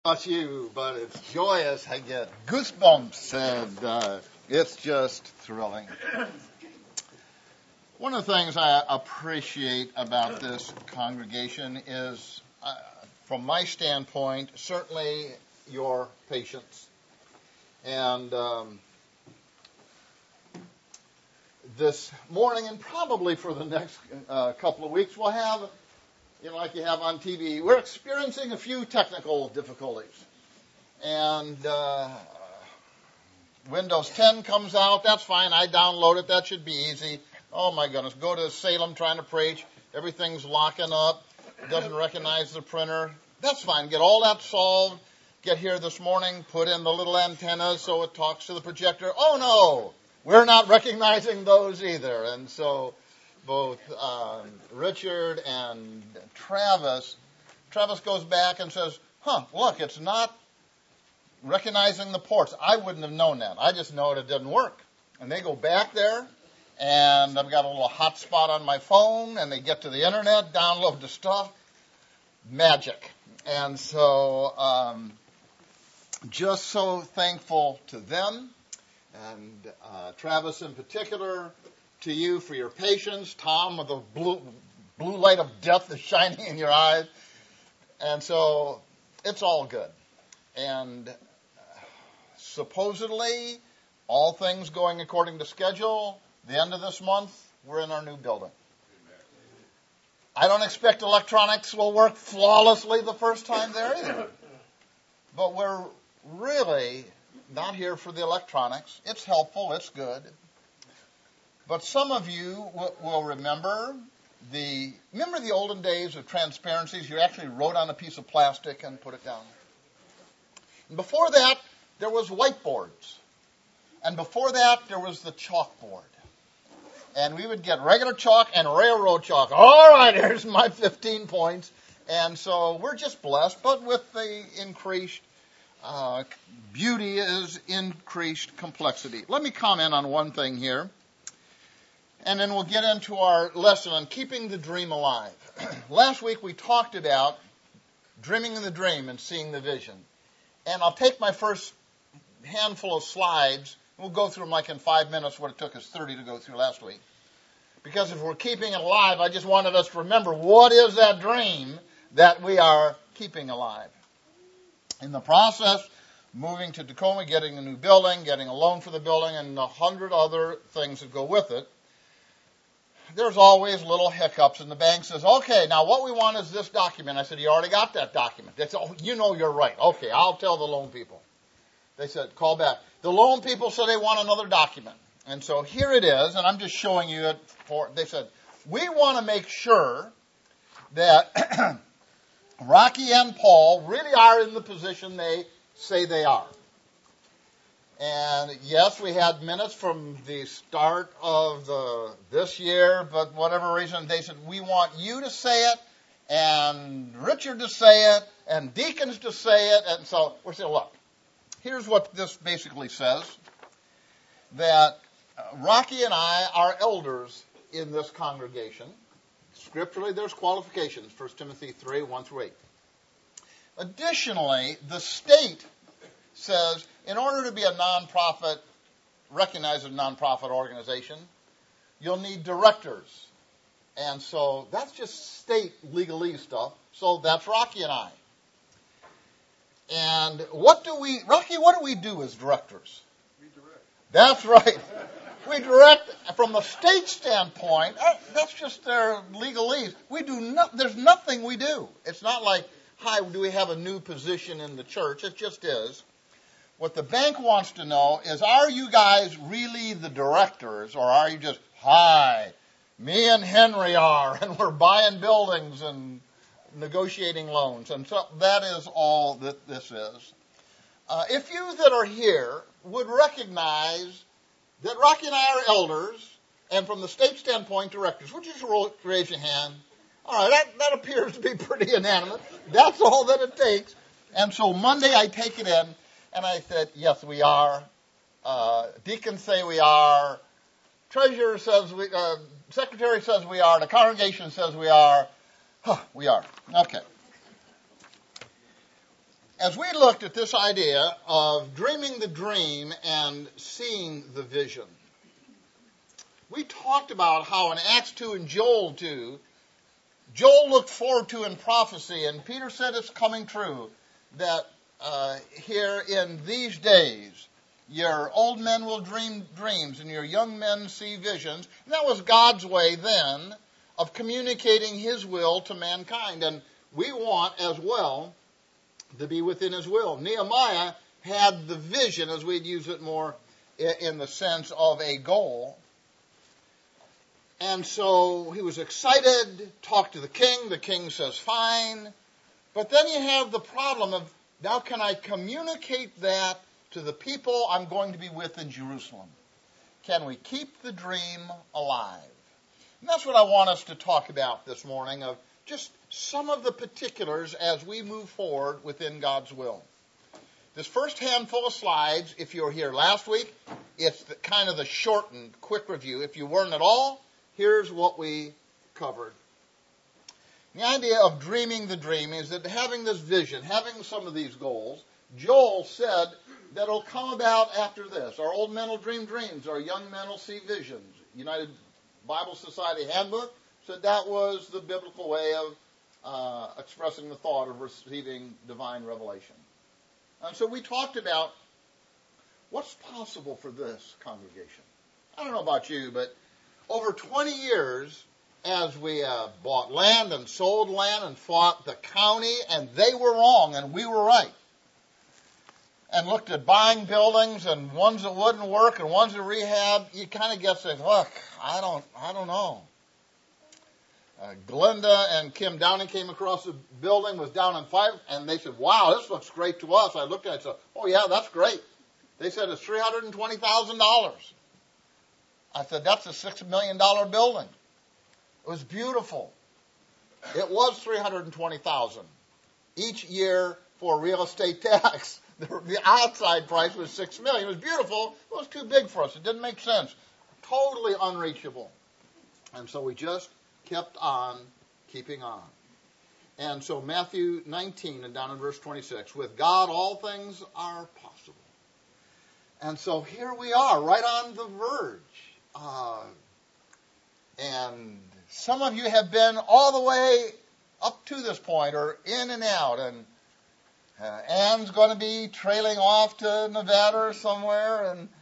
About you, but it's joyous. I get goosebumps, and it's just thrilling. One of the things I appreciate about this congregation is, from my standpoint, certainly your patience. And this morning, and probably for the next couple of weeks, we'll have, like you have on TV, we're experiencing a few technical difficulties. And Windows 10 comes out, that's fine, I download it, that should be easy. Oh my goodness, go to Salem trying to preach, everything's locking up, doesn't recognize the printer. That's fine, get all that solved. Get here this morning, put in the little antennas so it talks to the projector. Oh no, we're not recognizing those either. And so both Richard and Travis goes back and says, look, it's not recognizing the ports. I wouldn't have known that. I just know it didn't work. And they go back there, and I've got a little hotspot on my phone, and they get to the internet, download the stuff. Magic. And so just so thankful to them, and Travis in particular, to you for your patience. Tom, with the blue light of death is shining in your eyes. And so it's all good. And supposedly, all things going according to schedule, the end of this month, we're in our new building. I don't expect electronics will work flawlessly the first time there either. But we're really not here for the electronics. It's helpful, it's good. But some of you will remember the olden days of transparencies. You actually wrote on a piece of plastic and put it down. And before that, there was whiteboards. And before that, there was the chalkboard. And we would get regular chalk and railroad chalk. All right, here's my 15 points. And so we're just blessed, but with the increased beauty is increased complexity. Let me comment on one thing here, and then we'll get into our lesson on keeping the dream alive. Last week we talked about dreaming the dream and seeing the vision. And I'll take my first handful of slides. We'll go through them like in 5 minutes, what it took us 30 to go through last week. Because if we're keeping it alive, I just wanted us to remember what is that dream that we are keeping alive. In the process, moving to Tacoma, getting a new building, getting a loan for the building, and 100 other things that go with it, there's always little hiccups, and the bank says, okay, now what we want is this document. I said, you already got that document. They said, oh, you know you're right. Okay, I'll tell the loan people. They said, call back. The loan people said they want another document. And so here it is, and I'm just showing you it. They said, we want to make sure that Rocky and Paul really are in the position they say they are. And yes, we had minutes from the start of this year, but whatever reason, they said, we want you to say it, and Richard to say it, and deacons to say it. And so we're saying, look, here's what this basically says, that Rocky and I are elders in this congregation. Scripturally, there's qualifications, 1 Timothy 3, 1 through 8. Additionally, the state says, in order to be a nonprofit, recognized as a nonprofit organization, you'll need directors. And so that's just state legalese stuff. So that's Rocky and I. And what do we do as directors? We direct. That's right. We direct from the state standpoint. That's just their legalese. There's nothing we do. It's not like, hi, do we have a new position in the church? It just is. What the bank wants to know is, are you guys really the directors, or are you just, hi, me and Henry are, and we're buying buildings and negotiating loans. And so that is all that this is. If you that are here would recognize that Rocky and I are elders, and from the state standpoint, directors, would you just raise your hand? All right, that appears to be pretty unanimous. That's all that it takes. And so Monday I take it in, and I said, yes, we are. Deacons say we are. Treasurer says we are. Secretary says we are. The congregation says we are. We are. Okay. As we looked at this idea of dreaming the dream and seeing the vision, we talked about how in Acts 2 and Joel 2, Joel looked forward to in prophecy, and Peter said it's coming true, that here in these days, your old men will dream dreams and your young men see visions. And that was God's way then of communicating his will to mankind. And we want as well to be within his will. Nehemiah had the vision, as we'd use it more in the sense of a goal. And so he was excited, talked to the king. The king says, fine. But then you have the problem of, now can I communicate that to the people I'm going to be with in Jerusalem? Can we keep the dream alive? And that's what I want us to talk about this morning, of just some of the particulars as we move forward within God's will. This first handful of slides, if you were here last week, it's kind of the shortened, quick review. If you weren't at all, here's what we covered. The idea of dreaming the dream is that having this vision, having some of these goals, Joel said that will come about after this. Our old men will dream dreams. Our young men will see visions. United Bible Society Handbook said that was the biblical way of expressing the thought of receiving divine revelation. And so we talked about what's possible for this congregation. I don't know about you, but over 20 years, as we bought land and sold land and fought the county, and they were wrong and we were right, and looked at buying buildings and ones that wouldn't work and ones that rehab, you kind of get to say, look, I don't know. Glenda and Kim Downing came across the building, was down in 5, and they said, wow, this looks great to us. I looked at it and said, oh yeah, that's great. They said it's $320,000. I said, that's a $6 million building. It was beautiful. It was $320,000 each year for real estate tax. The outside price was $6 million. It was beautiful. It was too big for us. It didn't make sense. Totally unreachable. And so we just kept on keeping on. And so Matthew 19 and down in verse 26, with God all things are possible. And so here we are, right on the verge. And some of you have been all the way up to this point, or in and out, and Ann's going to be trailing off to Nevada or somewhere, and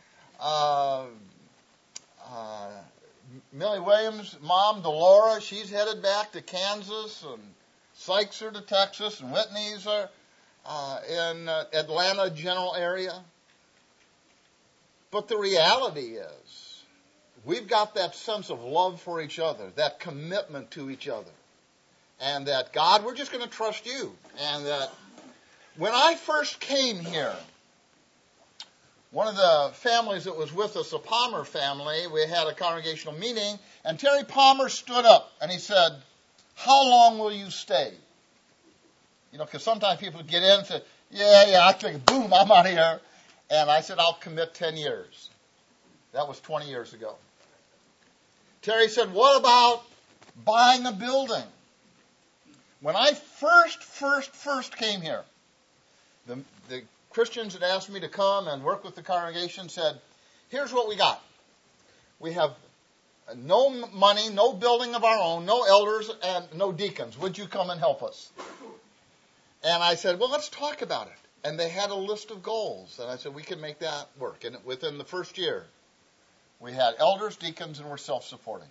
Millie Williams' mom, Delora, she's headed back to Kansas, and Sykes are to Texas, and Whitney's are in Atlanta general area. But the reality is, we've got that sense of love for each other, that commitment to each other, and that, God, we're just going to trust you, and that when I first came here, one of the families that was with us, the Palmer family, we had a congregational meeting, and Terry Palmer stood up and he said, how long will you stay? You know, because sometimes people get in and say, yeah, I think, boom, I'm out of here. And I said, I'll commit 10 years. That was 20 years ago. Terry said, what about buying a building? When I first came here, the Christians that asked me to come and work with the congregation said, here's what we got. We have no money, no building of our own, no elders, and no deacons. Would you come and help us? And I said, well, let's talk about it. And they had a list of goals. And I said, we can make that work. And within the first year, we had elders, deacons, and we're self-supporting.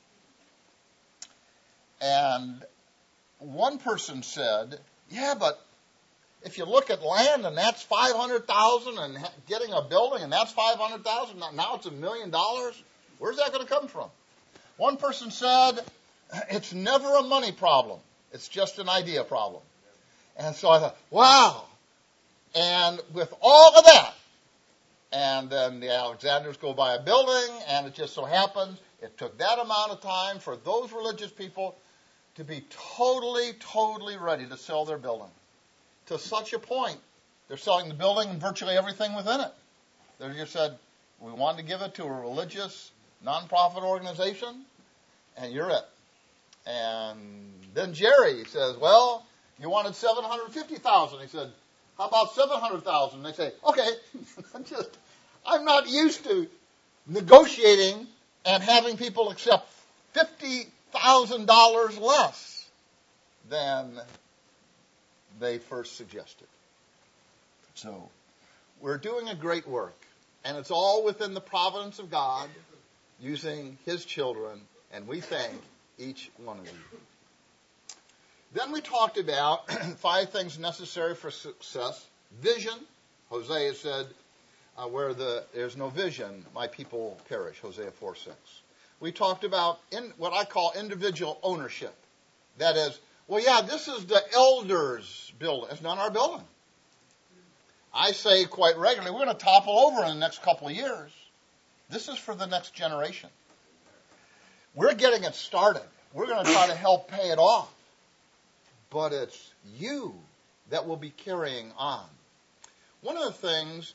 And one person said, yeah, but if you look at land and that's $500,000 and getting a building and that's $500,000, now it's $1 million, where's that going to come from? One person said, it's never a money problem. It's just an idea problem. And so I thought, wow. And with all of that, and then the Alexanders go buy a building, and it just so happens it took that amount of time for those religious people to be totally ready to sell their building. To such a point, they're selling the building and virtually everything within it. They just said, we wanted to give it to a religious, nonprofit organization, and you're it. And then Jerry says, well, you wanted $750,000. He said, How about 700,000? They say, okay, I'm not used to negotiating and having people accept $50,000 less than they first suggested. So we're doing a great work, and it's all within the providence of God, using His children, and we thank each one of you. Then we talked about 5 things necessary for success. Vision. Hosea said, where there's no vision, my people perish. Hosea 4:6. We talked about what I call individual ownership. That is, well, yeah, this is the elders' building. It's not our building. I say quite regularly, we're going to topple over in the next couple of years. This is for the next generation. We're getting it started. We're going to try to help pay it off. But it's you that will be carrying on. One of the things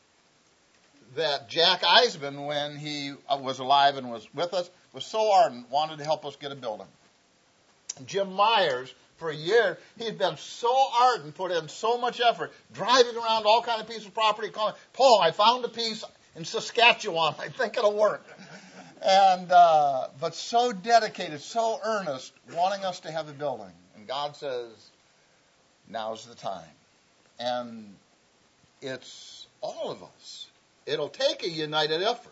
that Jack Eisman, when he was alive and was with us, was so ardent, wanted to help us get a building. Jim Myers, for a year, he had been so ardent, put in so much effort, driving around all kind of pieces of property, calling, Paul, I found a piece in Saskatchewan. I think it'll work. And but so dedicated, so earnest, wanting us to have a building. And God says, now's the time. And it's all of us. It'll take a united effort.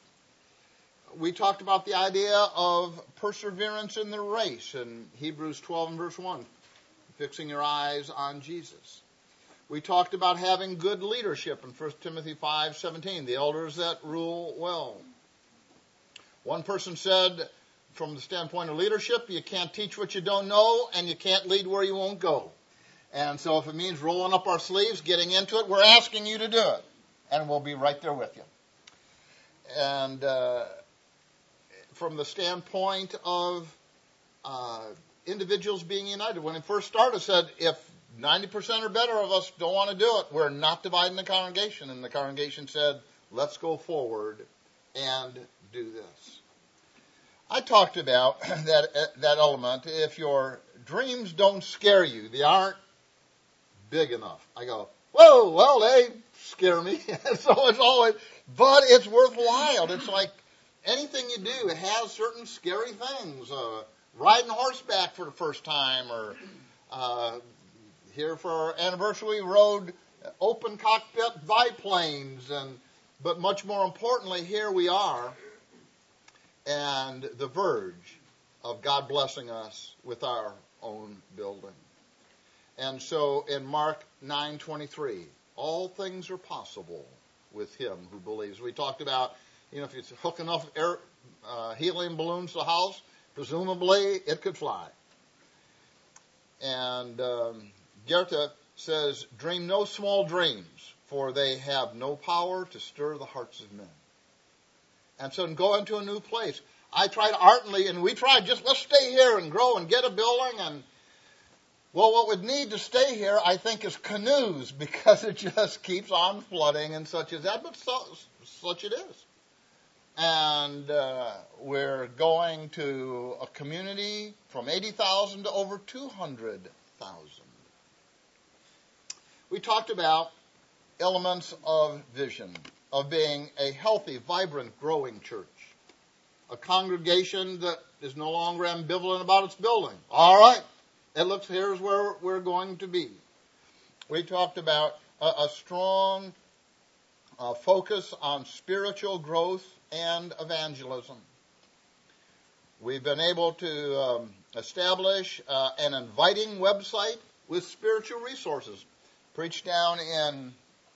We talked about the idea of perseverance in the race in Hebrews 12 and verse 1, fixing your eyes on Jesus. We talked about having good leadership in 1 Timothy 5:17, the elders that rule well. One person said, from the standpoint of leadership, you can't teach what you don't know, and you can't lead where you won't go. And so if it means rolling up our sleeves, getting into it, we're asking you to do it. And we'll be right there with you. And from the standpoint of individuals being united, when it first started, I said, if 90% or better of us don't want to do it, we're not dividing the congregation. And the congregation said, let's go forward and do this. I talked about that element. If your dreams don't scare you, they aren't big enough. I go, whoa, well, they scare me. So it's always, but it's worthwhile. It's like anything you do, it has certain scary things. Riding horseback for the first time, or here for our anniversary, we rode open cockpit biplanes, but much more importantly, here we are, and the verge of God blessing us with our own building. And so in Mark 9:23, all things are possible with him who believes. We talked about, if you hook enough helium balloons to the house, presumably it could fly. And Goethe says, dream no small dreams, for they have no power to stir the hearts of men. And so go into a new place. I tried ardently, and we tried let's stay here and grow and get a building. And well, what would need to stay here, I think, is canoes, because it just keeps on flooding and such as that. But such it is. And we're going to a community from 80,000 to over 200,000. We talked about elements of vision, of being a healthy, vibrant, growing church. A congregation that is no longer ambivalent about its building. All right, here's where we're going to be. We talked about a strong focus on spiritual growth and evangelism. We've been able to establish an inviting website with spiritual resources. Preached down in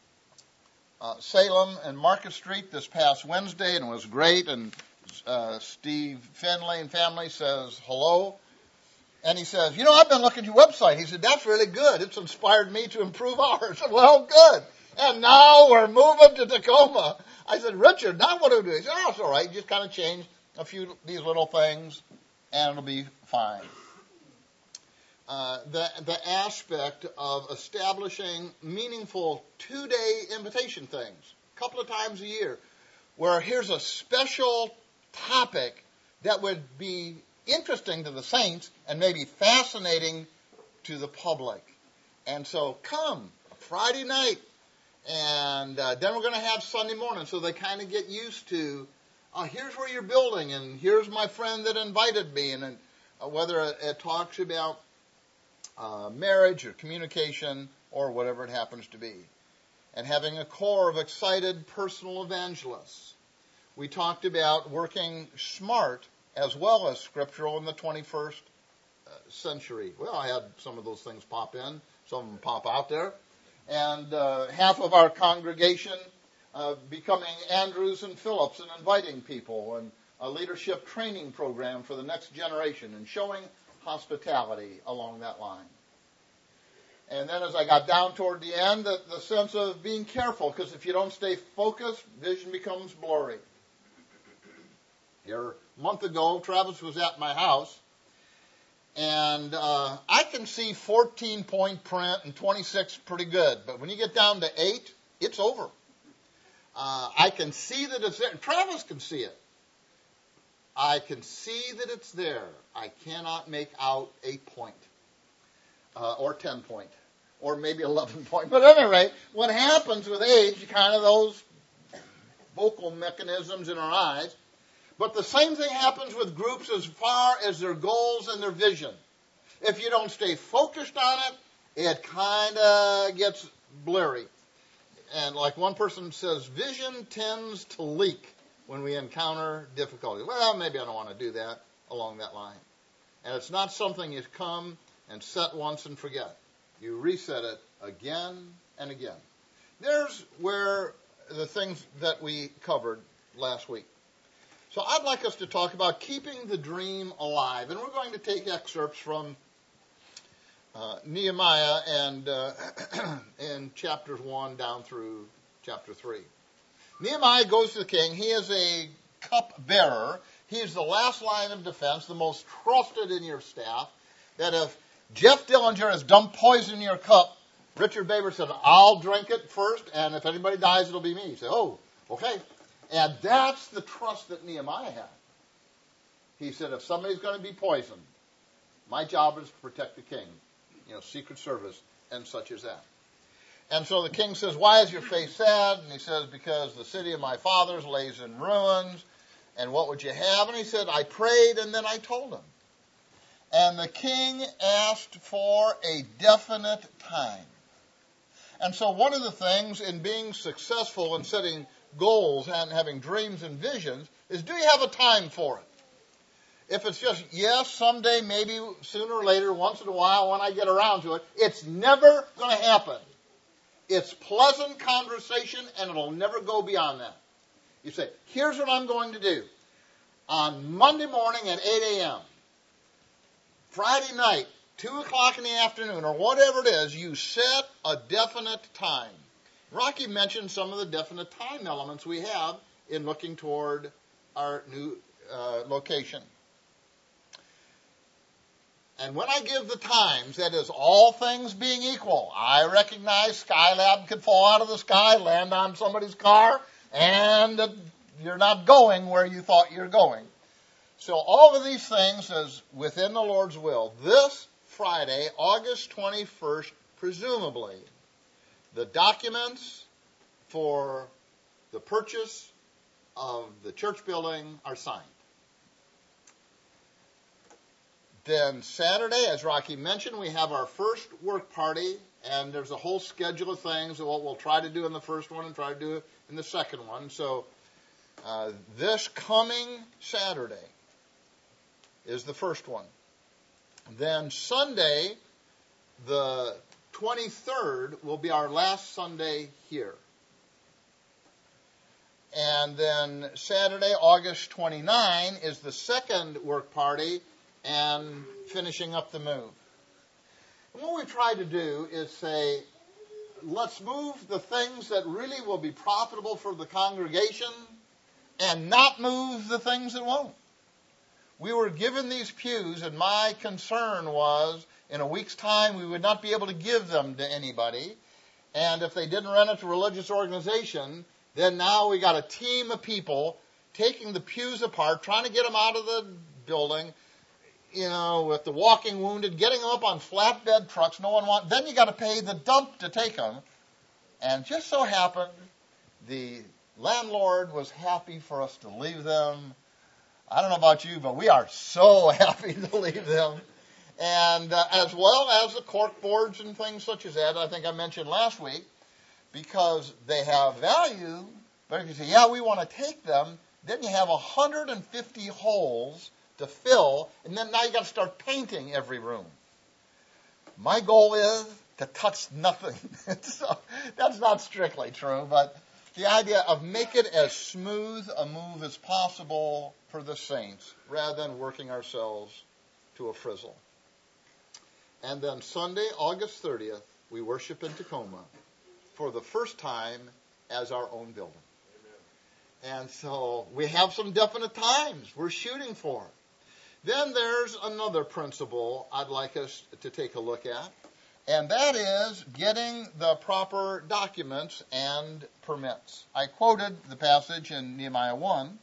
Salem and Market Street this past Wednesday, and it was great. And Steve Finley and family says hello. And he says, I've been looking at your website. He said, that's really good. It's inspired me to improve ours. I said, well, good. And now we're moving to Tacoma. I said, Richard, now what do we do? He said, it's all right. You just kind of change a few of these little things, and it'll be fine. The aspect of establishing meaningful 2-day invitation things, a couple of times a year, where here's a special topic that would be interesting to the saints and maybe fascinating to the public. And so come. Friday night. And then we're going to have Sunday morning. So they kind of get used to, here's where you're building, and here's my friend that invited me. And whether it talks about marriage or communication or whatever it happens to be. And having a core of excited personal evangelists. We talked about working smart as well as scriptural in the 21st century. Well, I had some of those things pop in, some of them pop out there. And half of our congregation becoming Andrews and Phillips and inviting people, and a leadership training program for the next generation and showing hospitality along that line. And then as I got down toward the end, the sense of being careful, because if you don't stay focused, vision becomes blurry. Here, a month ago, Travis was at my house, and I can see 14-point print and 26 pretty good. But when you get down to 8, it's over. I can see that it's there. Travis can see it. I can see that it's there. I cannot make out a point. Or 10 point, or maybe 11 point. But at any rate, what happens with age, kind of those vocal mechanisms in our eyes. But the same thing happens with groups as far as their goals and their vision. If you don't stay focused on it, it kind of gets blurry. And like one person says, vision tends to leak when we encounter difficulty. Well, maybe I don't want to do that along that line. And it's not something you come and set once and forget. You reset it again and again. There's where the things that we covered last week. So I'd like us to talk about keeping the dream alive. And we're going to take excerpts from Nehemiah and in chapters 1 down through chapter 3. Nehemiah goes to the king. He is a cupbearer. He is the last line of defense, the most trusted in your staff, that if Jeff Dillinger has dumped poison in your cup, Richard Baber said, I'll drink it first, and if anybody dies, it'll be me. He said, oh, okay. And that's the trust that Nehemiah had. He said, if somebody's going to be poisoned, my job is to protect the king. Secret Service and such as that. And so the king says, why is your face sad? And he says, because the city of my fathers lays in ruins. And what would you have? And he said, I prayed and then I told him. And the king asked for a definite time. And so one of the things in being successful in setting goals and having dreams and visions is, do you have a time for it? If it's just, yes, someday, maybe sooner or later, once in a while, when I get around to it, it's never going to happen. It's pleasant conversation, and it'll never go beyond that. You say, here's what I'm going to do. On Monday morning at 8 a.m., Friday night, 2 o'clock in the afternoon, or whatever it is, you set a definite time. Rocky mentioned some of the definite time elements we have in looking toward our new location. And when I give the times, that is all things being equal, I recognize Skylab could fall out of the sky, land on somebody's car, and you're not going where you thought you're going. So all of these things is within the Lord's will. This Friday, August 21st, presumably, the documents for the purchase of the church building are signed. Then Saturday, as Rocky mentioned, we have our first work party, and there's a whole schedule of things, what we'll try to do in the first one and try to do in the second one. So this coming Saturday is the first one. Then Sunday, the 23rd, will be our last Sunday here. And then Saturday, August 29, is the second work party and finishing up the move. And what we try to do is say, let's move the things that really will be profitable for the congregation and not move the things that won't. We were given these pews, and my concern was in a week's time we would not be able to give them to anybody. And if they didn't rent it to a religious organization, then now we got a team of people taking the pews apart, trying to get them out of the building. with the walking wounded, getting them up on flatbed trucks. No one wants. Then you got to pay the dump to take them. And just so happened, the landlord was happy for us to leave them. I don't know about you, but we are so happy to leave them. And as well as the cork boards and things such as that, I think I mentioned last week, because they have value. But if you say, yeah, we want to take them, then you have 150 holes to fill, and then now you got to start painting every room. My goal is to touch nothing. So that's not strictly true, but the idea of make it as smooth a move as possible for the saints, rather than working ourselves to a frizzle. And then Sunday, August 30th, we worship in Tacoma for the first time as our own building. Amen. And so we have some definite times we're shooting for. Then there's another principle I'd like us to take a look at, and that is getting the proper documents and permits. I quoted the passage in Nehemiah 1.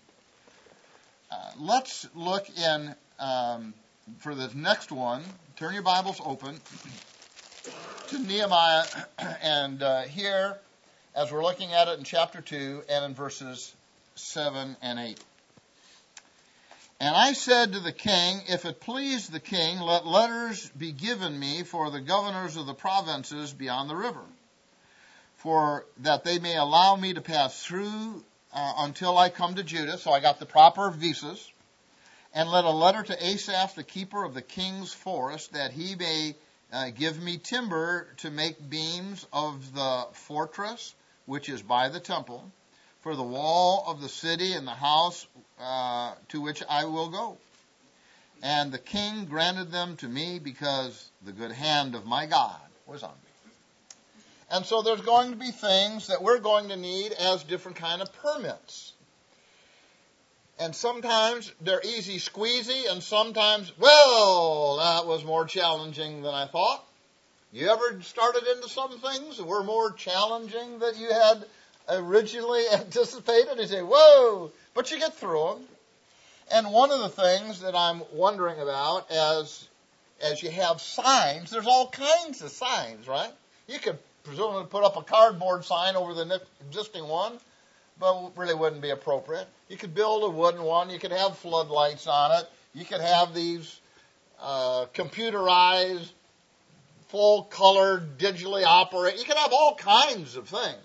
Let's look in, for the next one, turn your Bibles open to Nehemiah, and here, as we're looking at it in chapter 2 and in verses 7 and 8. And I said to the king, if it please the king, let letters be given me for the governors of the provinces beyond the river, for that they may allow me to pass through until I come to Judah. So I got the proper visas. And let a letter to Asaph, the keeper of the king's forest, that he may give me timber to make beams of the fortress, which is by the temple, for the wall of the city and the house to which I will go. And the king granted them to me because the good hand of my God was on me. And so there's going to be things that we're going to need as different kind of permits. And sometimes they're easy squeezy, and sometimes, well, that was more challenging than I thought. You ever started into some things that were more challenging than you had originally anticipated? You say, whoa, but you get through them. And one of the things that I'm wondering about as you have signs, there's all kinds of signs, right? You could presumably put up a cardboard sign over the existing one, but really wouldn't be appropriate. You could build a wooden one. You could have floodlights on it. You could have these computerized, full-color, digitally operated. You could have all kinds of things.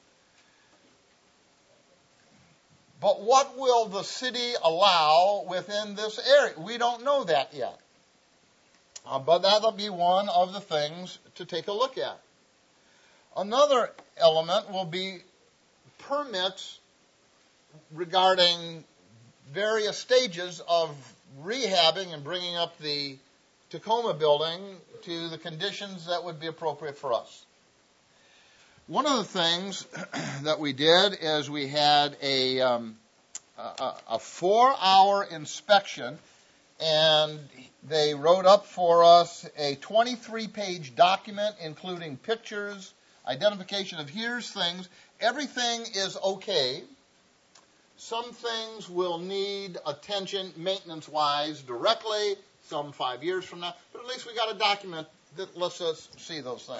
But what will the city allow within this area? We don't know that yet. But that'll be one of the things to take a look at. Another element will be permits regarding various stages of rehabbing and bringing up the Tacoma building to the conditions that would be appropriate for us. One of the things that we did is we had a 4-hour inspection, and they wrote up for us a 23-page document including pictures, identification of here's things. Everything is okay. Some things will need attention maintenance-wise directly, some 5 years from now, but at least we got a document that lets us see those things.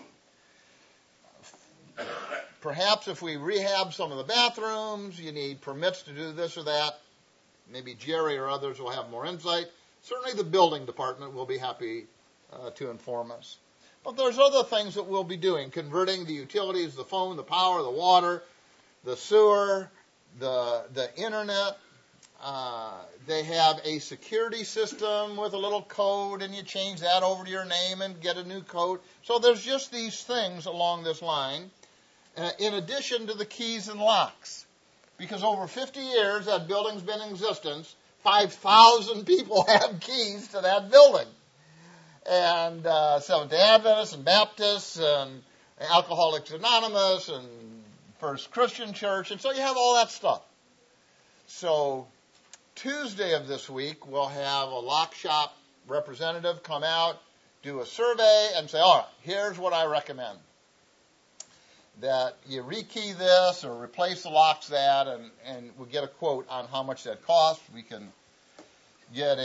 Perhaps if we rehab some of the bathrooms, you need permits to do this or that. Maybe Jerry or others will have more insight. Certainly the building department will be happy to inform us. But there's other things that we'll be doing, converting the utilities, the phone, the power, the water, the sewer, the internet. They have a security system with a little code, and you change that over to your name and get a new code. So there's just these things along this line, in addition to the keys and locks. Because over 50 years that building's been in existence, 5,000 people have keys to that building. And Seventh-day Adventists and Baptists and Alcoholics Anonymous and First Christian Church. And so you have all that stuff. So Tuesday of this week, we'll have a lock shop representative come out, do a survey, and say, all right, here's what I recommend. That you rekey this or replace the locks that, and we'll get a quote on how much that costs. We can get a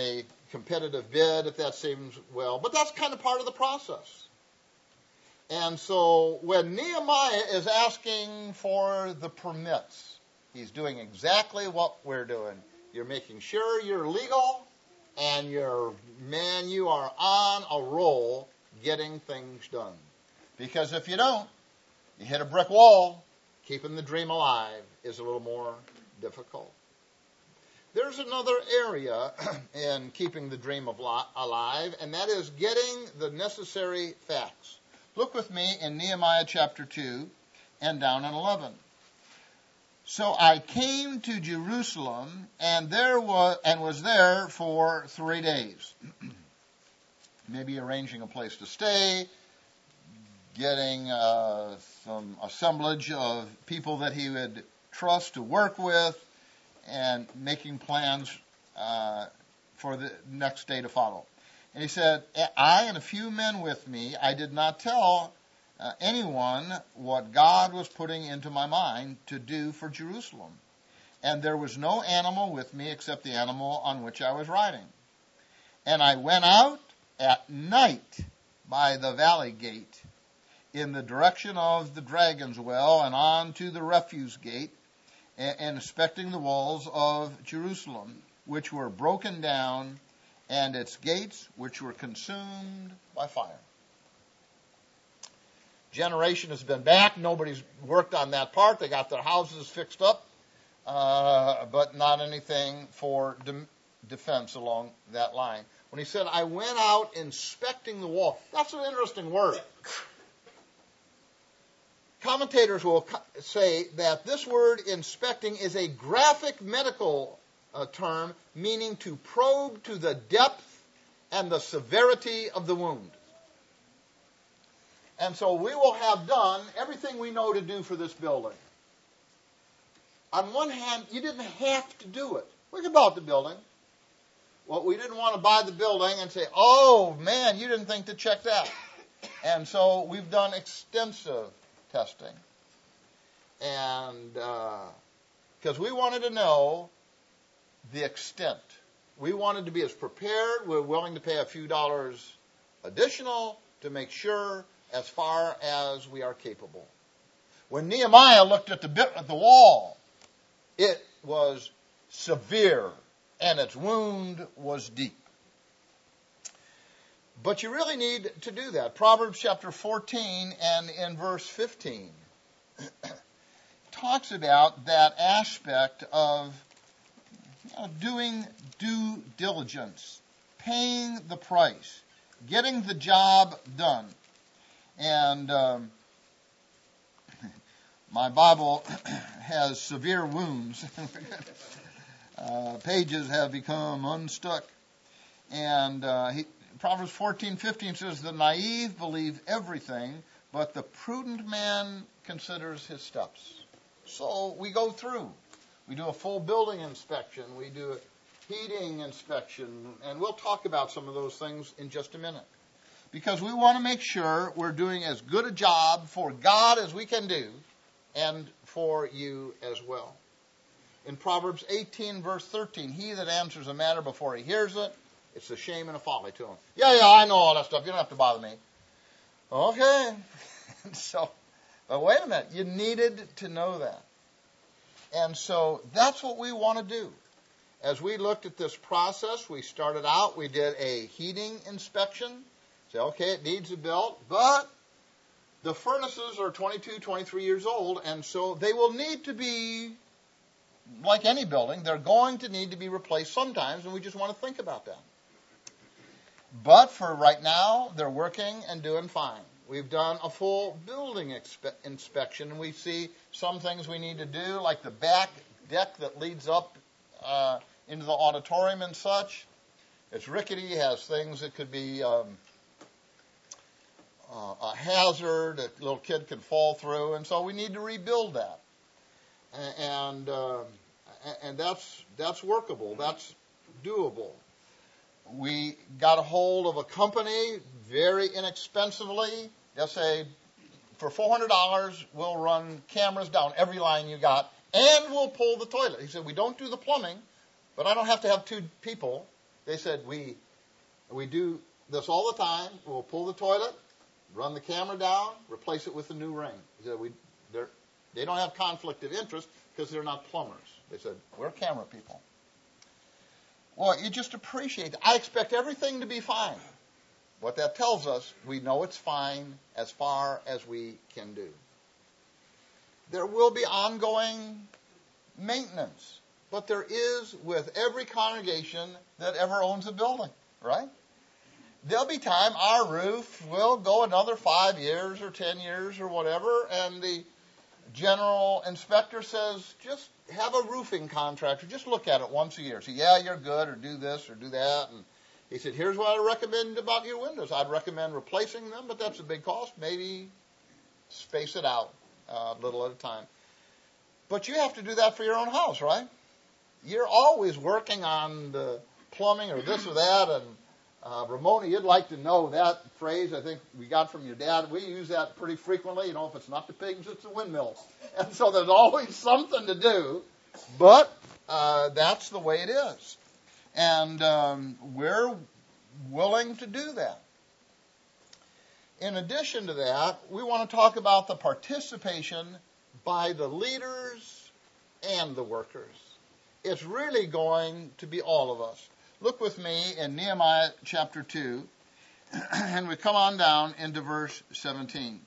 competitive bid, if that seems well. But that's kind of part of the process. And so when Nehemiah is asking for the permits, he's doing exactly what we're doing. You're making sure you're legal, and you are on a roll getting things done. Because if you don't, you hit a brick wall. Keeping the dream alive is a little more difficult. There's another area in keeping the dream alive, and that is getting the necessary facts. Look with me in Nehemiah chapter 2 and down in 11. So I came to Jerusalem and was there for 3 days. Maybe arranging a place to stay, getting some assemblage of people that he would trust to work with, and making plans for the next day to follow. And he said, I and a few men with me, I did not tell anyone what God was putting into my mind to do for Jerusalem. And there was no animal with me except the animal on which I was riding. And I went out at night by the valley gate in the direction of the Dragon's Well and on to the refuse gate, and inspecting the walls of Jerusalem, which were broken down, and its gates, which were consumed by fire. Generation has been back. Nobody's worked on that part. They got their houses fixed up, but not anything for defense along that line. When he said, I went out inspecting the wall, that's an interesting word. Commentators will say that this word inspecting is a graphic medical term meaning to probe to the depth and the severity of the wound. And so we will have done everything we know to do for this building. On one hand, you didn't have to do it. We could buy the building. Well, we didn't want to buy the building and say, oh, man, you didn't think to check that. And so we've done extensive testing. And because we wanted to know the extent. We wanted to be as prepared. We're willing to pay a few dollars additional to make sure as far as we are capable. When Nehemiah looked at the wall, it was severe and its wound was deep. But you really need to do that. Proverbs chapter 14 and in verse 15 talks about that aspect of doing due diligence, paying the price, getting the job done. And my Bible has severe wounds. Pages have become unstuck. And Proverbs 14:15 says, the naive believe everything, but the prudent man considers his steps. So we go through. We do a full building inspection. We do a heating inspection. And we'll talk about some of those things in just a minute. Because we want to make sure we're doing as good a job for God as we can do, and for you as well. In Proverbs 18, verse 13, he that answers a matter before he hears it, it's a shame and a folly to him. Yeah, I know all that stuff. You don't have to bother me. Okay. But wait a minute. You needed to know that. And so that's what we want to do. As we looked at this process, we started out, we did a heating inspection. Say, okay, it needs a built, but the furnaces are 22, 23 years old, and so they will need to be, like any building, they're going to need to be replaced sometimes, and we just want to think about that. But for right now, they're working and doing fine. We've done a full building inspection, and we see some things we need to do, like the back deck that leads up into the auditorium and such. It's rickety, has things that could be a hazard, a little kid could fall through, and so we need to rebuild that. And that's workable, that's doable. We got a hold of a company very inexpensively. They'll say, for $400, we'll run cameras down every line you got, and we'll pull the toilet. He said, we don't do the plumbing, but I don't have to have two people They said, we do this all the time. We'll pull the toilet, run the camera down, replace it with a new ring. He said, they don't have conflict of interest because they're not plumbers. They said, we're camera people. Well, you just appreciate that. I expect everything to be fine. What that tells us, we know it's fine as far as we can do. There will be ongoing maintenance, but there is with every congregation that ever owns a building, right? There'll be time our roof will go another 5 years or 10 years or whatever, and the general inspector says, just have a roofing contractor, just look at it once a year. Say, yeah, you're good, or do this or do that. And he said, here's what I recommend about your windows. I'd recommend replacing them, but that's a big cost. Maybe space it out a little at a time. But you have to do that for your own house, right? You're always working on the plumbing or this or that. And Ramona, you'd like to know that phrase I think we got from your dad. We use that pretty frequently. You know, if it's not the pigs, it's the windmills. And so there's always something to do. But that's the way it is. And we're willing to do that. In addition to that, we want to talk about the participation by the leaders and the workers. It's really going to be all of us. Look with me in Nehemiah chapter 2, and we come on down into verse 17.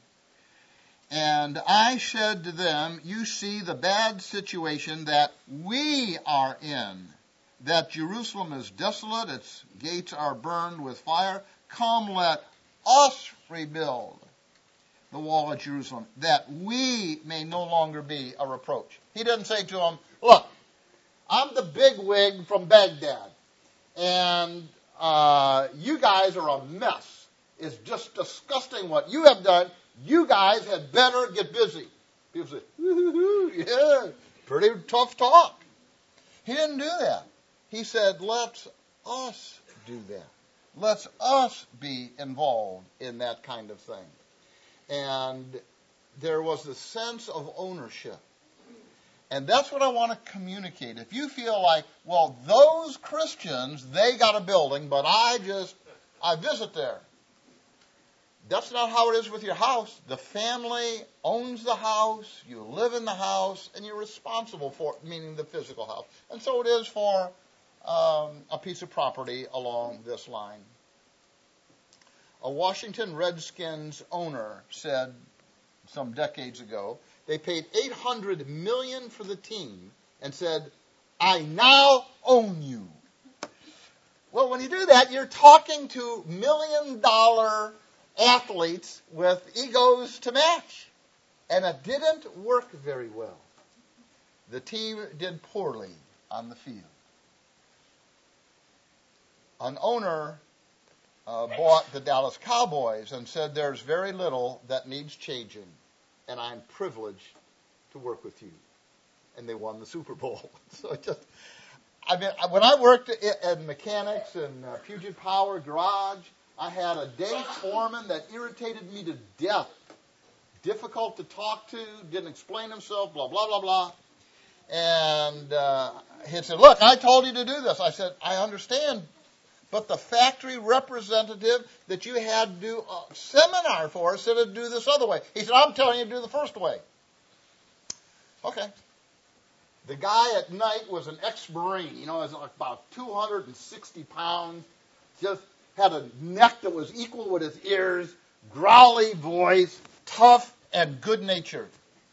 And I said to them, you see the bad situation that we are in, that Jerusalem is desolate, its gates are burned with fire. Come, let us rebuild the wall of Jerusalem, that we may no longer be a reproach. He didn't say to them, look, I'm the big wig from Baghdad, and you guys are a mess. It's just disgusting what you have done. You guys had better get busy. People say, yeah, pretty tough talk. He didn't do that. He said, let's us do that. Let's us be involved in that kind of thing. And there was a sense of ownership. And that's what I want to communicate. If you feel like, well, those Christians, they got a building, but I visit there. That's not how it is with your house. The family owns the house, you live in the house, and you're responsible for it, meaning the physical house. And so it is for a piece of property along this line. A Washington Redskins owner said some decades ago, they paid $800 million for the team and said, I now own you. Well, when you do that, you're talking to $1 million athletes with egos to match. And it didn't work very well. The team did poorly on the field. An owner bought the Dallas Cowboys and said, there's very little that needs changing, and I'm privileged to work with you. And they won the Super Bowl. So when I worked in mechanics and Puget Power Garage, I had a day foreman that irritated me to death. Difficult to talk to, didn't explain himself, blah, blah, blah, blah. And he said, look, I told you to do this. I said, I understand. But the factory representative that you had to do a seminar for said to do this other way. He said, I'm telling you to do the first way. Okay. The guy at night was an ex-Marine. You know, he was like about 260 pounds. Just had a neck that was equal with his ears. Growly voice. Tough and good-natured.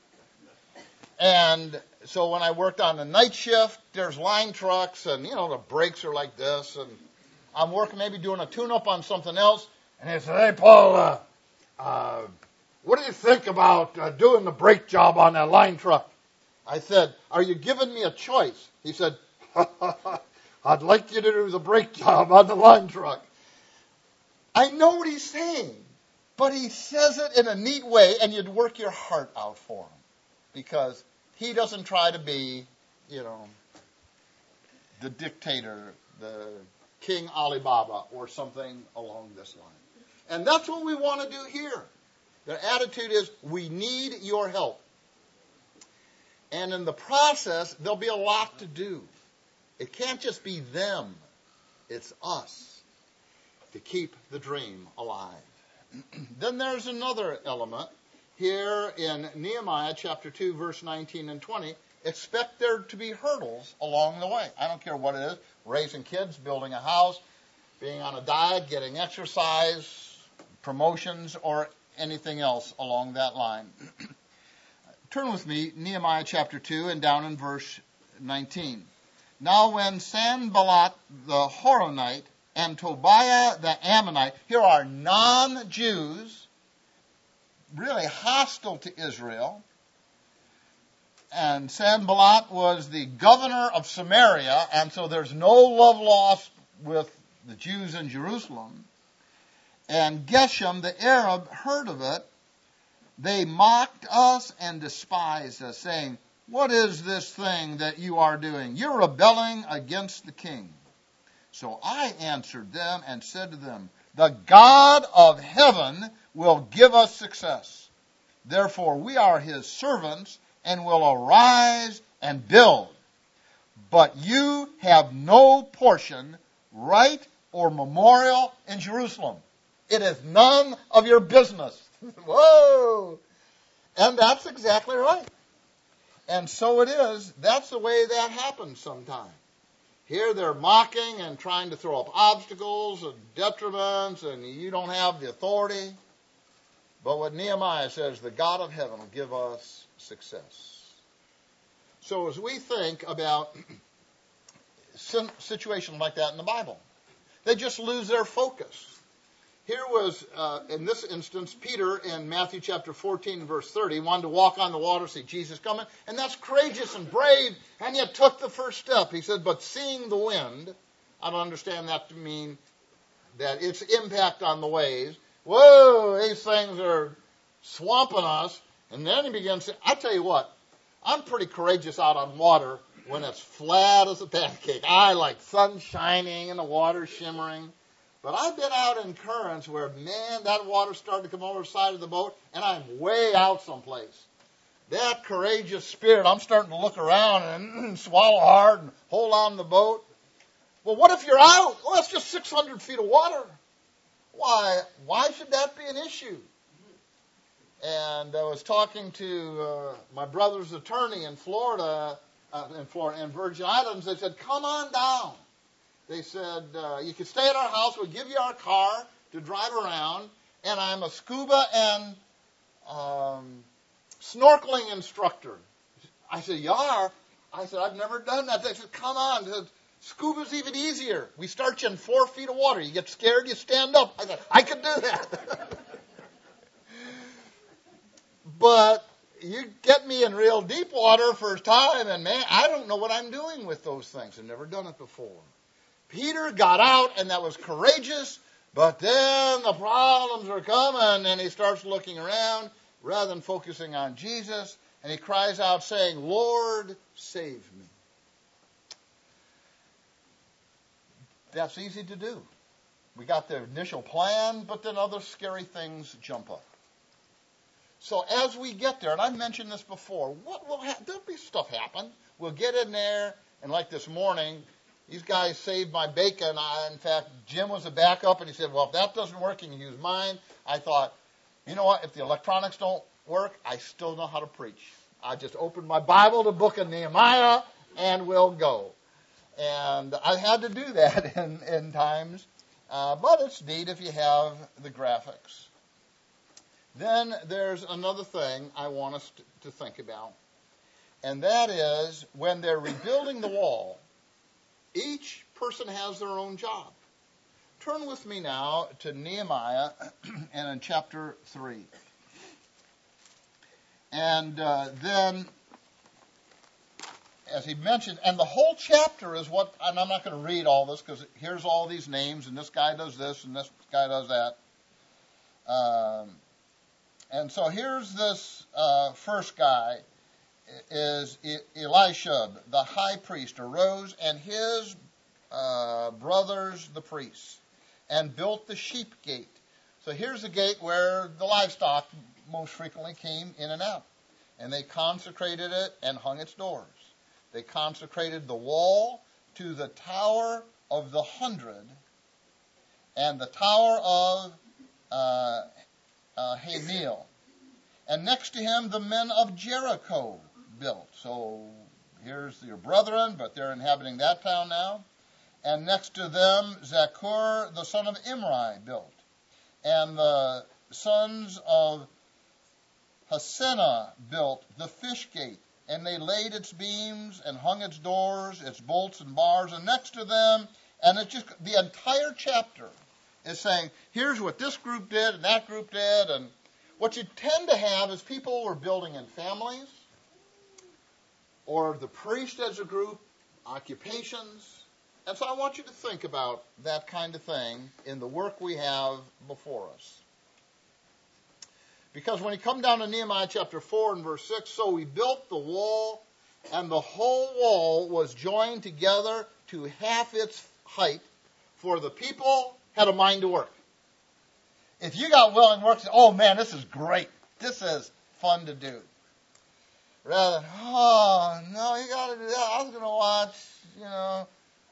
And so when I worked on the night shift, there's line trucks and, you know, the brakes are like this. And I'm working, maybe doing a tune-up on something else. And he said, hey, Paul, what do you think about doing the brake job on that line truck? I said, are you giving me a choice? He said, I'd like you to do the brake job on the line truck. I know what he's saying, but he says it in a neat way, and you'd work your heart out for him. Because he doesn't try to be, you know, the dictator, the King Alibaba, or something along this line. And that's what we want to do here. Their attitude is, we need your help. And in the process, there'll be a lot to do. It can't just be them. It's us to keep the dream alive. Then there's another element here in Nehemiah chapter 2, verse 19 and 20. Expect there to be hurdles along the way. I don't care what it is. Raising kids, building a house, being on a diet, getting exercise, promotions, or anything else along that line. Turn with me, Nehemiah chapter 2, and down in verse 19. Now when Sanballat the Horonite and Tobiah the Ammonite, here are non-Jews, really hostile to Israel, and Sanballat was the governor of Samaria, and so there's no love lost with the Jews in Jerusalem. And Geshem the Arab heard of it. They mocked us and despised us, saying, "What is this thing that you are doing? You're rebelling against the king." So I answered them and said to them, "The God of heaven will give us success. Therefore we are his servants and will arise and build. But you have no portion, right, or memorial in Jerusalem. It is none of your business." Whoa! And that's exactly right. And so it is. That's the way that happens sometimes. Here they're mocking and trying to throw up obstacles and detriments, and you don't have the authority. But what Nehemiah says, the God of heaven will give us success. So as we think about situations like that in the Bible, they just lose their focus. Here was, in this instance, Peter in Matthew chapter 14, verse 30, wanted to walk on the water, see Jesus coming, and that's courageous and brave, and yet took the first step. He said, but seeing the wind, I don't understand that to mean that its impact on the waves. Whoa, these things are swamping us. And then he begins to say, I tell you what, I'm pretty courageous out on water when it's flat as a pancake. I like sun shining and the water shimmering. But I've been out in currents where, man, that water started to come over the side of the boat, and I'm way out someplace. That courageous spirit, I'm starting to look around and swallow hard and hold on to the boat. Well, what if you're out? Well, that's just 600 feet of water. Why should that be an issue? And I was talking to my brother's attorney in Florida, in Virgin Islands. They said, come on down. They said, you can stay at our house. We'll give you our car to drive around. And I'm a scuba and snorkeling instructor. I said, you are? I said, I've never done that. They said, come on. They said, scuba's even easier. We start you in 4 feet of water. You get scared, you stand up. I said, I could do that. But you get me in real deep water first time, and man, I don't know what I'm doing with those things. I've never done it before. Peter got out, and that was courageous, but then the problems are coming, and he starts looking around rather than focusing on Jesus, and he cries out saying, Lord, save me. That's easy to do. We got the initial plan, but then other scary things jump up. So as we get there, and I've mentioned this before, what will happen? There'll be stuff happen. We'll get in there, and like this morning, these guys saved my bacon. In fact, Jim was a backup, and he said, well, if that doesn't work, you can use mine. I thought, you know what? If the electronics don't work, I still know how to preach. I just opened my Bible, the book of Nehemiah, and we'll go. And I had to do that in times, but it's neat if you have the graphics. Then there's another thing I want us to think about, and that is when they're rebuilding the wall, each person has their own job. Turn with me now to Nehemiah and in chapter 3. And then, as he mentioned, and the whole chapter is what, and I'm not going to read all this because here's all these names, and this guy does this, and this guy does that. And so here's this first guy, is Elishab, the high priest, arose, and his brothers, the priests, and built the sheep gate. So here's the gate where the livestock most frequently came in and out. And they consecrated it and hung its doors. They consecrated the wall to the tower of the 100, and the tower of Haneel. And next to him, the men of Jericho built. So here's your brethren, but they're inhabiting that town now. And next to them, Zakur, the son of Imri, built. And the sons of Hassenaah built the fish gate. And they laid its beams and hung its doors, its bolts and bars. And next to them, and it's just the entire chapter is saying, here's what this group did and that group did. And what you tend to have is people were building in families, or the priest as a group, occupations. And so I want you to think about that kind of thing in the work we have before us. Because when you come down to Nehemiah chapter 4 and verse 6, so we built the wall, and the whole wall was joined together to half its height, for the people had a mind to work. If you got willing work, oh man, this is great. This is fun to do. Rather than, oh, no, you got to do that. I was going to watch,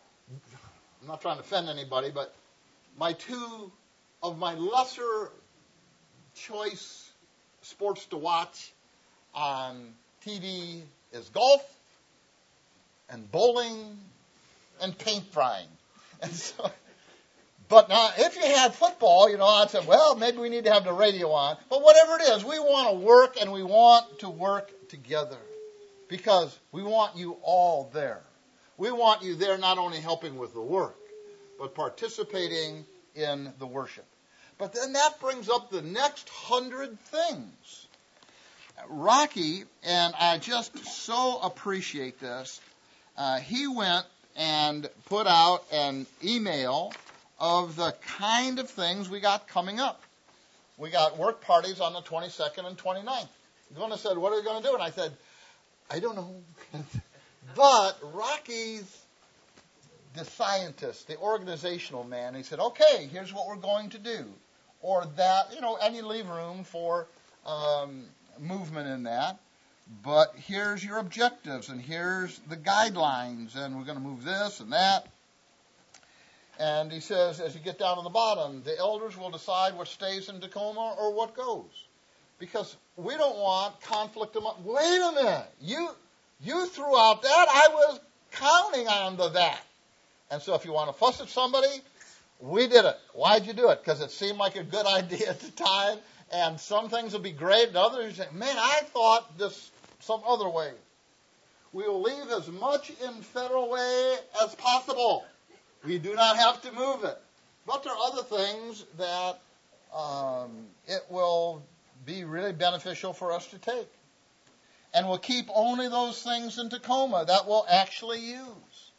I'm not trying to offend anybody, but two of my lesser choice sports to watch on TV is golf and bowling and paint frying. And so, but now, if you had football, I'd say, well, maybe we need to have the radio on. But whatever it is, we want to work, and we want to work together because we want you all there. We want you there not only helping with the work, but participating in the worship. But then that brings up the next 100 things. Rocky, and I just so appreciate this, he went and put out an email of the kind of things we got coming up. We got work parties on the 22nd and 29th. Glenna said, what are we going to do? And I said, I don't know. But Rocky's the scientist, the organizational man. He said, okay, here's what we're going to do. Or that, and you leave room for movement in that. But here's your objectives, and here's the guidelines, and we're going to move this and that. And he says, as you get down to the bottom, the elders will decide what stays in Tacoma or what goes. Because we don't want conflict among... Wait a minute. You threw out that. I was counting on that. And so if you want to fuss at somebody, we did it. Why'd you do it? Because it seemed like a good idea at the time. And some things will be great, and others you say, man, I thought this some other way. We will leave as much in federal way as possible. We do not have to move it. But there are other things that it will be really beneficial for us to take. And we'll keep only those things in Tacoma that we'll actually use.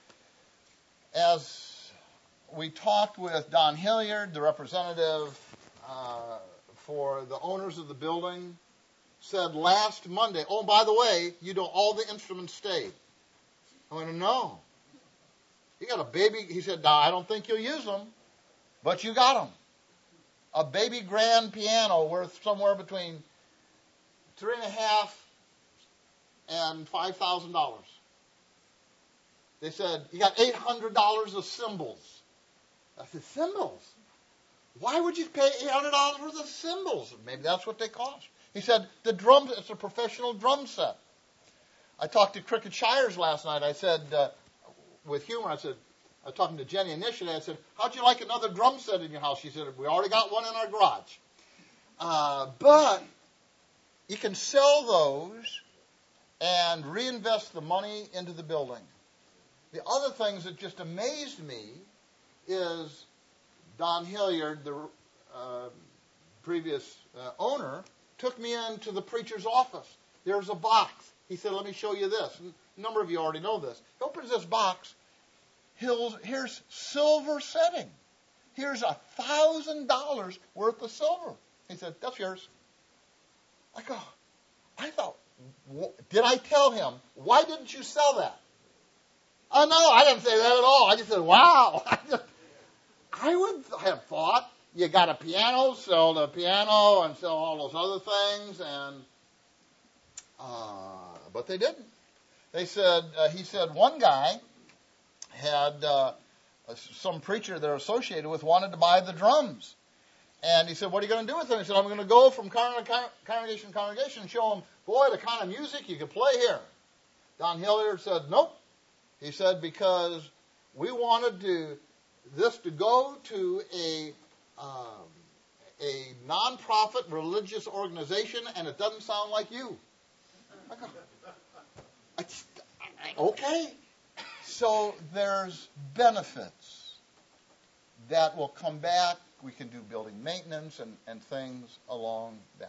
As we talked with Don Hilliard, the representative for the owners of the building, said last Monday, oh, by the way, all the instruments stayed. I went, no. You got a baby. He said, no, I don't think you'll use them, but you got them. A baby grand piano worth somewhere between $3,500 and $5,000. They said, you got $800 of cymbals. I said, cymbals? Why would you pay $800 worth of cymbals? Maybe that's what they cost. He said, the drums, it's a professional drum set. I talked to Cricket Shires last night. I said, with humor, I was talking to Jenny initially, I said, how'd you like another drum set in your house? She said, we already got one in our garage. But you can sell those and reinvest the money into the building. The other things that just amazed me is Don Hilliard, the previous owner, took me into the preacher's office. There's a box. He said, let me show you this. A number of you already know this. He opens this box. Here's silver setting. Here's $1,000 worth of silver. He said, that's yours. I thought, did I tell him, why didn't you sell that? Oh, no, I didn't say that at all. I just said, wow. I would have thought you got a piano, sell the piano and sell all those other things, and but they didn't. They said, he said one guy had some preacher they're associated with wanted to buy the drums. And he said, what are you going to do with them? He said, I'm going to go from congregation to congregation and show them, boy, the kind of music you can play here. Don Hilliard said, nope. He said, because we wanted this to go to a non-profit religious organization, and it doesn't sound like you. I go, okay. So there's benefits that will come back. We can do building maintenance and things along that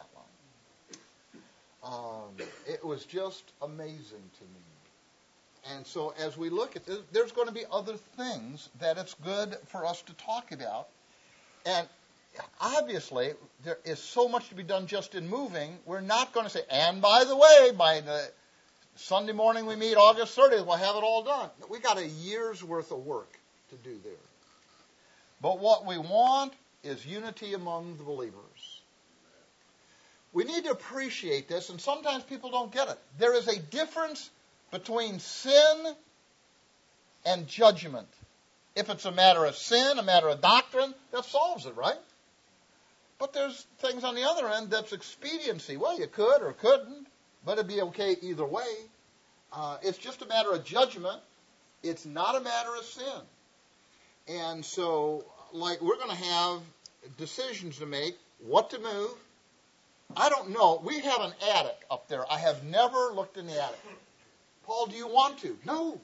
line. It was just amazing to me. And so as we look at this, there's going to be other things that it's good for us to talk about. And obviously, there is so much to be done just in moving. We're not going to say, and by the way, by the Sunday morning we meet, August 30th, we'll have it all done. We got a year's worth of work to do there. But what we want is unity among the believers. We need to appreciate this, and sometimes people don't get it. There is a difference between sin and judgment. If it's a matter of sin, a matter of doctrine, that solves it, right? But there's things on the other end that's expediency. Well, you could or couldn't, but it'd be okay either way. It's just a matter of judgment. It's not a matter of sin. And so, like, we're going to have decisions to make, what to move. I don't know. We have an attic up there. I have never looked in the attic. Paul, do you want to? No.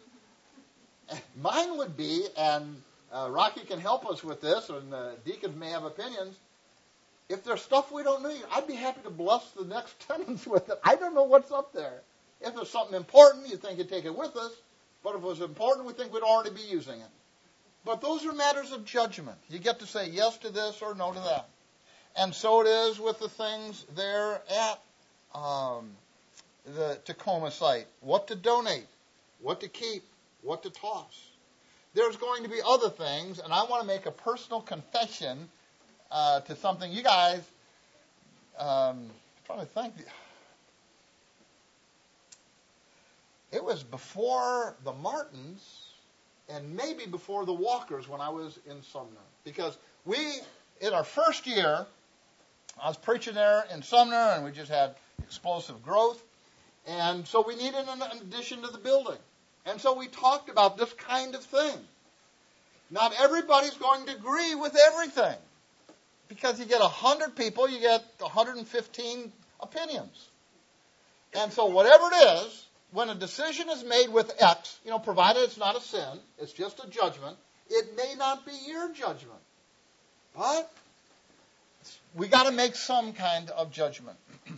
Mine would be, and Rocky can help us with this, and deacons may have opinions. If there's stuff we don't need, I'd be happy to bless the next tenants with it. I don't know what's up there. If there's something important, you think you'd take it with us. But if it was important, we think we'd already be using it. But those are matters of judgment. You get to say yes to this or no to that. And so it is with the things there at the Tacoma site. What to donate, what to keep, what to toss. There's going to be other things, and I want to make a personal confession to something. You guys, I'm trying to think. It was before the Martins and maybe before the Walkers when I was in Sumner. Because in our first year, I was preaching there in Sumner, and we just had explosive growth. And so we needed an addition to the building. And so we talked about this kind of thing. Not everybody's going to agree with everything. Because you get 100 people, you get 115 opinions. And so whatever it is, when a decision is made with X, provided it's not a sin, it's just a judgment, it may not be your judgment. But we got to make some kind of judgment.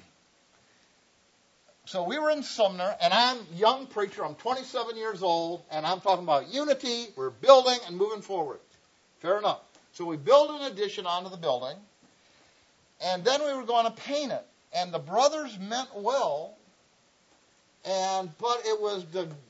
So we were in Sumner, and I'm a young preacher. I'm 27 years old, and I'm talking about unity. We're building and moving forward. Fair enough. So we built an addition onto the building, and then we were going to paint it. And the brothers meant well, but it was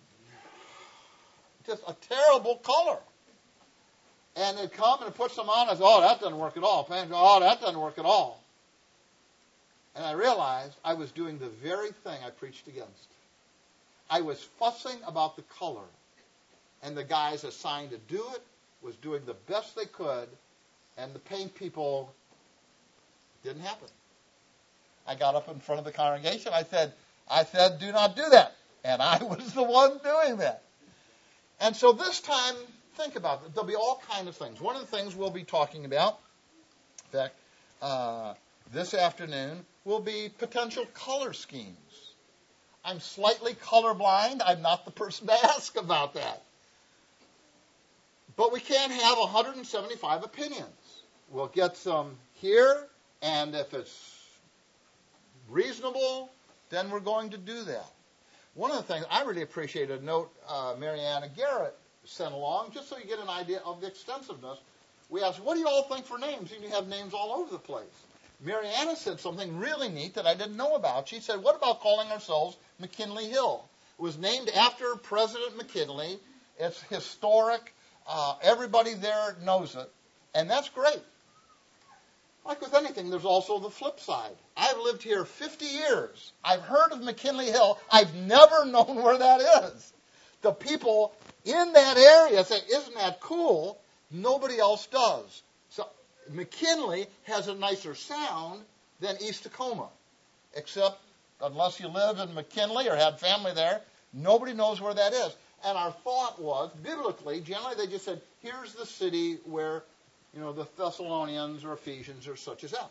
just a terrible color. And they'd come and put some on. I said, oh, that doesn't work at all. Paint, oh, that doesn't work at all. And I realized I was doing the very thing I preached against. I was fussing about the color. And the guys assigned to do it was doing the best they could. And the paint people didn't happen. I got up in front of the congregation. I said, do not do that. And I was the one doing that. And so this time, think about it. There'll be all kinds of things. One of the things we'll be talking about, in fact, this afternoon, will be potential color schemes. I'm slightly colorblind. I'm not the person to ask about that. But we can't have 175 opinions. We'll get some here, and if it's reasonable, then we're going to do that. One of the things I really appreciate a note Mariana Garrett sent along, just so you get an idea of the extensiveness. We asked, what do you all think for names? And you have names all over the place. Mariana said something really neat that I didn't know about. She said, what about calling ourselves McKinley Hill? It was named after President McKinley. It's historic. Everybody there knows it. And that's great. Like with anything, there's also the flip side. I've lived here 50 years. I've heard of McKinley Hill. I've never known where that is. The people in that area say, isn't that cool? Nobody else does. So McKinley has a nicer sound than East Tacoma, except unless you live in McKinley or had family there, nobody knows where that is. And our thought was, biblically, generally they just said, here's the city where, the Thessalonians or Ephesians or such as that.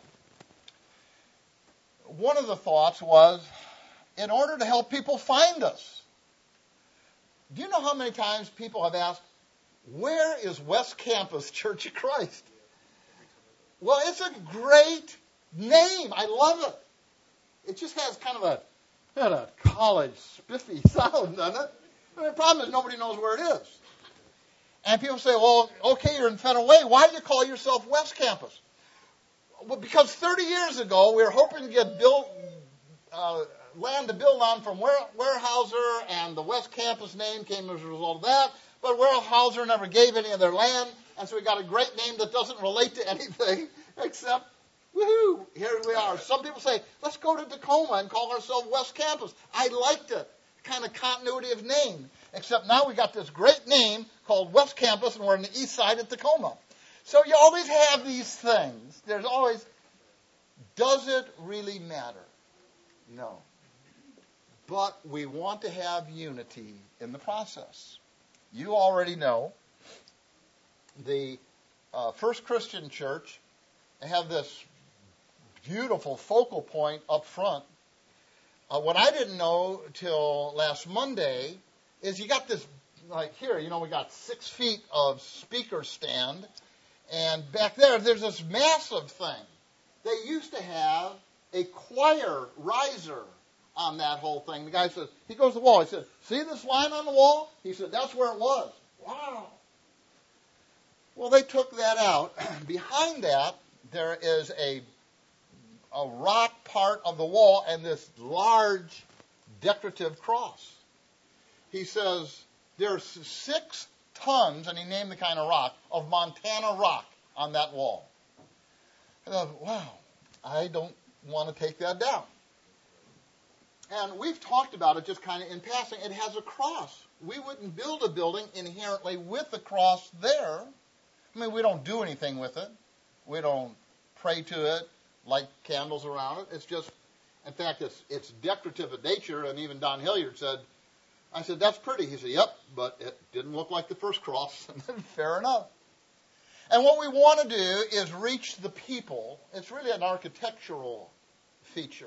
One of the thoughts was, in order to help people find us. Do you know how many times people have asked, where is West Campus Church of Christ? Well, it's a great name. I love it. It just has kind of a college spiffy sound, doesn't it? The problem is nobody knows where it is. And people say, well, okay, you're in Federal Way. Why do you call yourself West Campus? Well, because 30 years ago, we were hoping to get land to build on from Weyerhaeuser, and the West Campus name came as a result of that. But Weyerhaeuser never gave any of their land, and so we got a great name that doesn't relate to anything except, woohoo, here we are. Some people say, let's go to Tacoma and call ourselves West Campus. I like the kind of continuity of name, except now we got this great name called West Campus, and we're on the east side of Tacoma. So you always have these things. There's always, does it really matter? No. But we want to have unity in the process. You already know the First Christian Church have this beautiful focal point up front. What I didn't know till last Monday is you got this, like here, we got 6 feet of speaker stand, and back there's this massive thing. They used to have a choir riser on that whole thing. The guy says, he goes to the wall. He said, see this line on the wall? He said, that's where it was. Wow. Well, they took that out. Behind that, there is a rock part of the wall and this large decorative cross. He says, there's 6 tons, and he named the kind of rock, of Montana rock on that wall. And I thought, wow, I don't want to take that down. And we've talked about it just kind of in passing. It has a cross. We wouldn't build a building inherently with the cross there. I mean, we don't do anything with it. We don't pray to it, light candles around it. It's just, in fact, it's decorative in nature. And even Don Hilliard said, I said, that's pretty. He said, yep, but it didn't look like the first cross. Fair enough. And what we want to do is reach the people. It's really an architectural feature.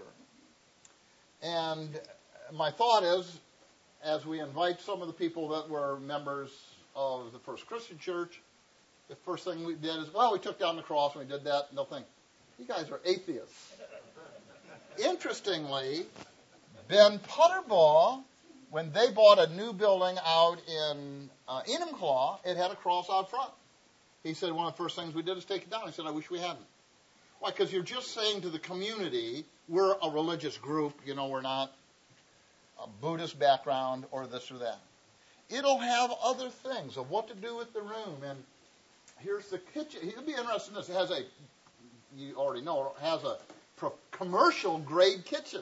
And my thought is, as we invite some of the people that were members of the First Christian Church, the first thing we did is, we took down the cross and we did that, and they'll think, you guys are atheists. Interestingly, Ben Putterbaugh, when they bought a new building out in Enumclaw, it had a cross out front. He said one of the first things we did is take it down. I said, I wish we hadn't. Why? Because you're just saying to the community, we're a religious group, we're not a Buddhist background or this or that. It'll have other things of what to do with the room. And here's the kitchen. You'll be interested in this. It has you already know, it has a commercial grade kitchen.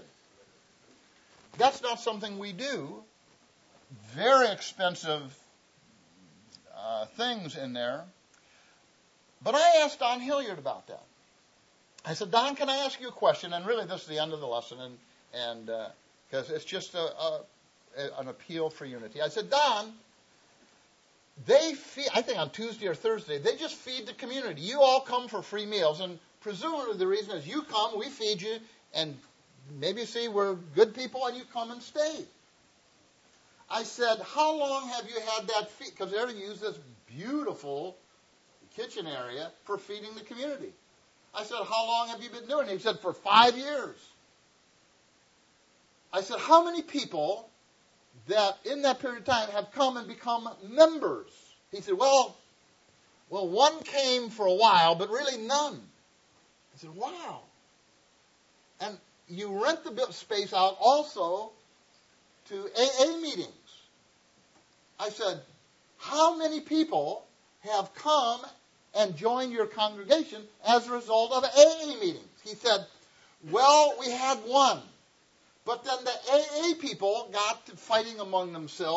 That's not something we do. Very expensive things in there. But I asked Don Hilliard about that. I said, Don, can I ask you a question? And really, this is the end of the lesson, and because it's just an appeal for unity. I said, Don, they feed, I think on Tuesday or Thursday, they just feed the community. You all come for free meals, and presumably the reason is you come, we feed you, and maybe you see we're good people, and you come and stay. I said, how long have you had that feed? Because they use this beautiful kitchen area for feeding the community. I said, how long have you been doing it? He said, for 5 years. I said, how many people that in that period of time have come and become members? He said, well, one came for a while, but really none. I said, wow. And you rent the space out also to AA meetings. I said, how many people have come and joined your congregation as a result of AA meetings? He said, well, we had one. But then the AA people got to fighting among themselves,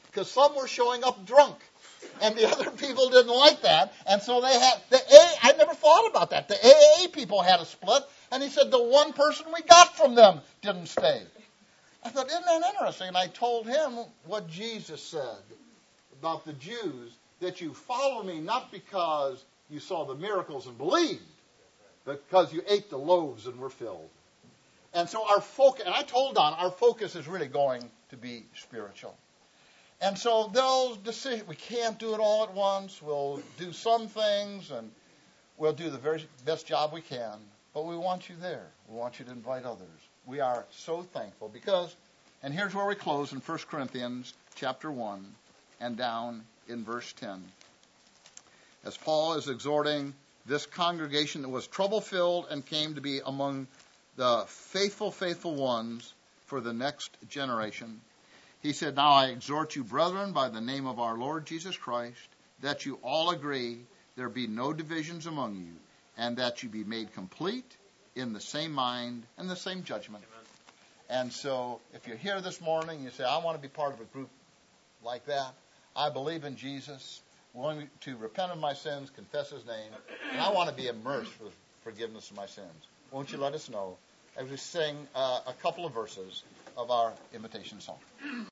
because some were showing up drunk. And the other people didn't like that. And so they had, I never thought about that. The AA people had a split. And he said the one person we got from them didn't stay. I thought, isn't that interesting? And I told him what Jesus said about the Jews, that you follow me not because you saw the miracles and believed, but because you ate the loaves and were filled. And so our focus, and I told Don, our focus is really going to be spiritual. And so those decisions, we can't do it all at once. We'll do some things, and we'll do the very best job we can. But we want you there. We want you to invite others. We are so thankful because, and here's where we close in 1 Corinthians chapter 1 and down in verse 10. As Paul is exhorting this congregation that was trouble-filled and came to be among the faithful ones for the next generation, he said, now I exhort you, brethren, by the name of our Lord Jesus Christ, that you all agree there be no divisions among you, and that you be made complete in the same mind and the same judgment. Amen. And so if you're here this morning, you say, I want to be part of a group like that. I believe in Jesus, willing to repent of my sins, confess his name, and I want to be immersed with forgiveness of my sins. Won't you let us know as we sing a couple of verses of our invitation song?